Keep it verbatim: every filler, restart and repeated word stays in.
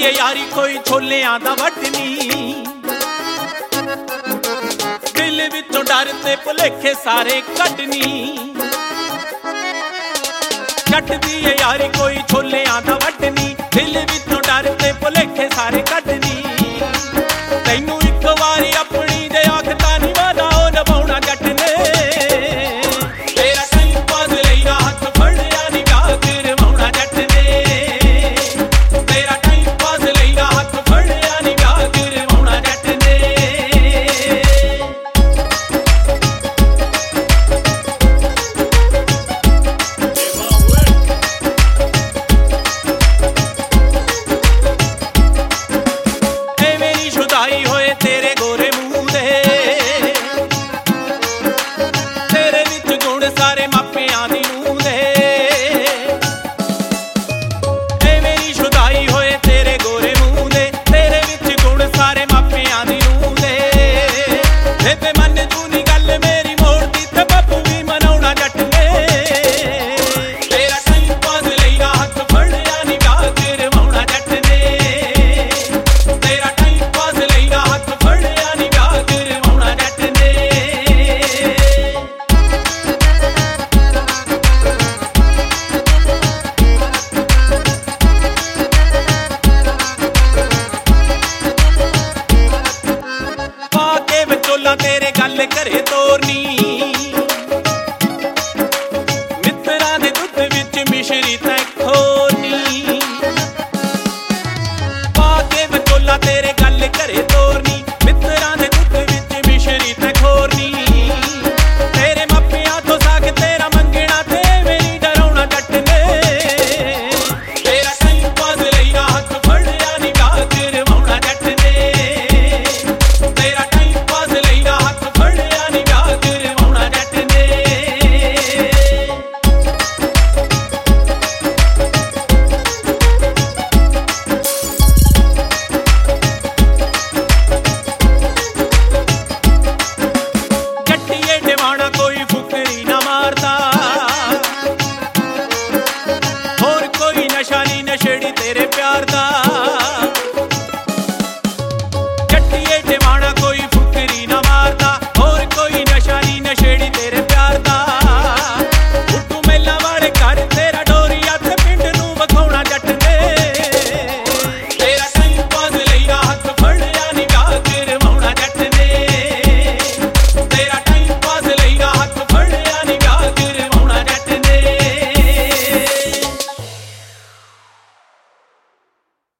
ਏ ਯਾਰੀ ਕੋਈ ਛੋਲਿਆਂ ਦਾ ਵੱਢਨੀ, ਦਿਲ ਵਿੱਚੋਂ ਡਰ ਤੇ ਭੁਲੇਖੇ ਸਾਰੇ ਕੱਢਣੀ। ਜੱਟ ਦੀ ਏ ਯਾਰੀ ਕੋਈ ਛੋਲਿਆਂ ਦਾ ਵੱਢਨੀ, ਦਿਲ ਵਿੱਚੋਂ ਡਰ ਤੇ ਭੁਲੇਖੇ ਸਾਰੇ ਕੱਢਣੀ। ਤੈਨੂੰ ਇੱਕ ਵਾਰੀ ਆਪਣੀ ਜੇ ਆਖਤਾ ਨੀ ਵਾਦਾ ਉਹ ਨਿਭਾਉਣਾ ਜੱਟ ਨੇ। ਤੇਰਾ ਟਾਈਮ ਪਾਸ ਲਈ ਨਾ ਹੱਥ ਫੜਿਆ ਨੀ ਵਿਆਹ ਕਰਵਾਉਣਾ ਜੱਟ ਨੇ। ਤੇਰਾ ਟਾਈਮ ਪਾਸ ਲਈ ਨਾ ਹੱਥ ਫੜਿਆ ਨੀ ਵਿਆਹ ਕਰਵਾਉਣਾ ਜੱਟ ਨੇ। ਐਵੇਂ ਨੀ ਸ਼ੁਦਾਈ ਹੋਏ ਤੇਰੇ ਗੋਰੇ ਮੂੰਹ ਦੇ, ਤੇਰੇ ਵਿੱਚ ਗੁਣ ਸਾਰੇ ਮਾਪਿਆਂ ਦੀ ਨੂੰਹ ਦੇ। ਐਵੇਂ ਨੀ ਸ਼ੁਦਾਈ ਹੋਏ ਤੇਰੇ ਗੋਰੇ ਮੂੰਹ ਦੇ, ਤੇਰੇ ਵਿੱਚ ਗੁਣ ਸਾਰੇ ਮਾਪਿਆਂ ਦੀ ਨੂੰਹ ਦੇ। ਬੇਬੇ ਮੰਨ ਜੂ ਨੀ ਗੱਲ ਮੇਰੀ ਮੋੜਦੀ ਤੇ ਬਾਪੂ ਵੀ ਮਨਾਉਣਾ ਜੱਟ ਨੇ। ਤੇਰਾ ਟਾਈਮ ਪਾਸ ਲਈ ਨਾ ਹੱਥ ਫੜਿਆ ਨੀ ਵਿਆਹ ਕਰਵਾਉਣਾ ਜੱਟ ਨੇ। ਤੇਰਾ ਟਾਈਮ ਪਾਸ ਲਈ ਨਾ ਹੱਥ ਫੜਿਆ ਨੀ ਵਿਆਹ ਕਰਵਾਉਣਾ ਜੱਟ ਨੇ। ਪਾ ਕੇ ਵਿਚੋਲਾ ਤੇਰੇ ਗੱਲ ਘਰੇ ਤੋਰਨੀ,